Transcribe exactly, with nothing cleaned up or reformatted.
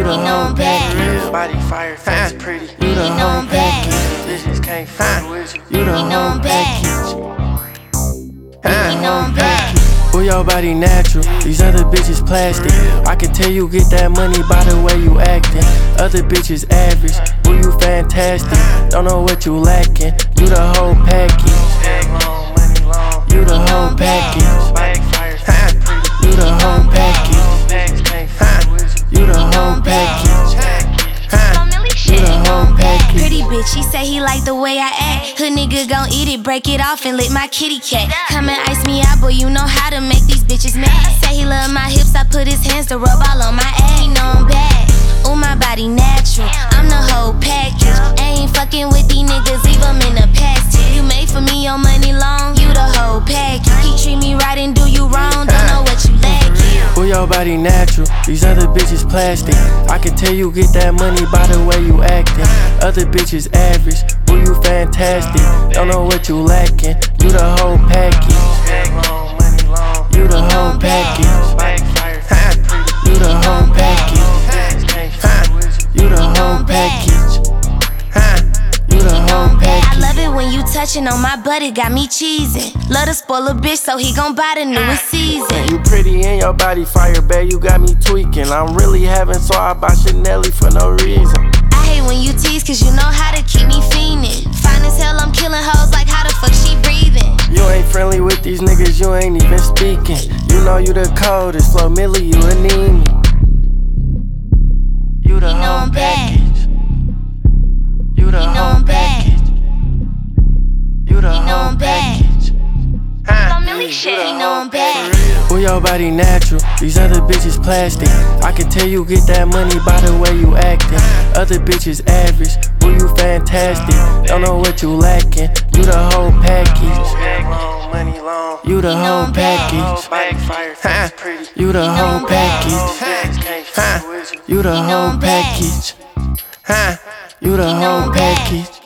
the whole package. Body fire, face pretty. You the whole package. Bitches can't fuck with you. You the whole package. You know I'm bad. Well, your body natural, these other bitches plastic. I can tell you get that money by the way you acting. Other bitches average, well you fantastic. Don't know what you lacking. You the whole package. You the whole package. You the whole package. You the whole package. You the whole package. Pretty bitch, he say he like the way I act. Hood nigga gon' eat it, break it off and lick my kitty cat. Come and ice me out, boy, you know how to make these bitches mad. Say he love my hips, I put his hands to rub all on my ass. He know I'm bad, ooh my body natural. I'm the whole package. I ain't fucking with these niggas, leave them in the past. You made for me, your money long, you the whole package. He treat me right and do you wrong, don't know what you lacking. Well, your body natural, these other bitches plastic. I can tell you get that money by the way you acting. Other bitches average, well you fantastic. Don't know what you lacking. You the whole package. You the whole package. You the whole package. You the whole package. You the whole package. I love it when you touching on my butt, it got me cheesing. Love to spoil a bitch, so he gon' buy the newest season. You pretty and your body fire, babe, you got me tweaking. I'm really having so I buy Chanel for no reason. I hate when you tease, cause you know how to keep me fiending. Fine as hell, I'm killing hoes like how the fuck she breathing. You ain't friendly with these niggas, you ain't even speaking. You know you the coldest, slow Millie, you a need me. You the You know whole I'm bad. package. You the You know whole I'm bad. package. You the You know whole I'm bad. package. Millie shit, you know I'm bad. Well, your body natural, these other bitches plastic. I can tell you get that money by the way you acting. Other bitches average, well you fantastic. Don't know what you lacking. You the whole package. You the whole package. You the whole package. You the whole package. You the whole package.